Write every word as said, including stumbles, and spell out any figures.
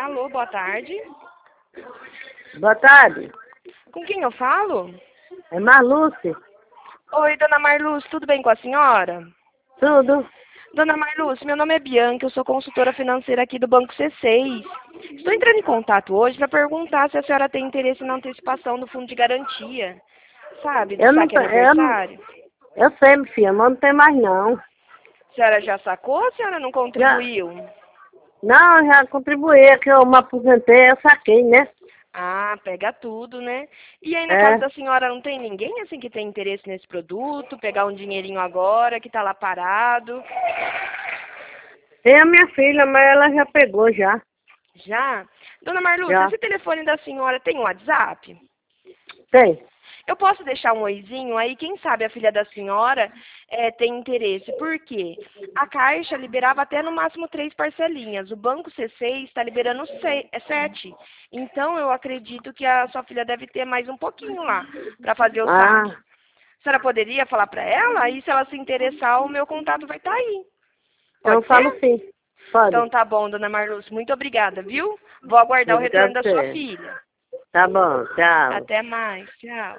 Alô, boa tarde. Boa tarde. Com quem eu falo? É Marluce? Oi, dona Marluce, tudo bem com a senhora? Tudo. Dona Marluce, meu nome é Bianca, eu sou consultora financeira aqui do Banco C seis. Estou entrando em contato hoje para perguntar se a senhora tem interesse na antecipação do fundo de garantia. Sabe, do Eu não saque tenho. Eu, não- aniversário. eu sei, minha filha, mas não tem mais não. A senhora já sacou ou a senhora não Já, contribuiu? não, eu já contribuí, é que eu me aposentei, eu saquei, né? Ah, pega tudo, né? E aí na casa É. da senhora não tem ninguém assim que tem interesse nesse produto, pegar um dinheirinho agora que tá lá parado? Tem a minha filha, mas ela já pegou já. Já? Dona Marluce, Já. esse telefone da senhora tem um WhatsApp? Tem. Eu posso deixar um oizinho aí, quem sabe a filha da senhora eh, tem interesse. Por quê? A Caixa liberava até no máximo três parcelinhas. O Banco C seis está liberando sei- é sete. Então eu acredito que a sua filha deve ter mais um pouquinho lá para fazer o saque. Ah, A senhora poderia falar para ela? E se ela se interessar, o meu contato vai estar aí. então eu Pode falo ser? sim. Pode. Então tá bom, dona Marluce. Muito obrigada, viu? Vou aguardar o retorno Obrigado a da sua você. filha. Tá bom, tchau. Até mais. Tchau.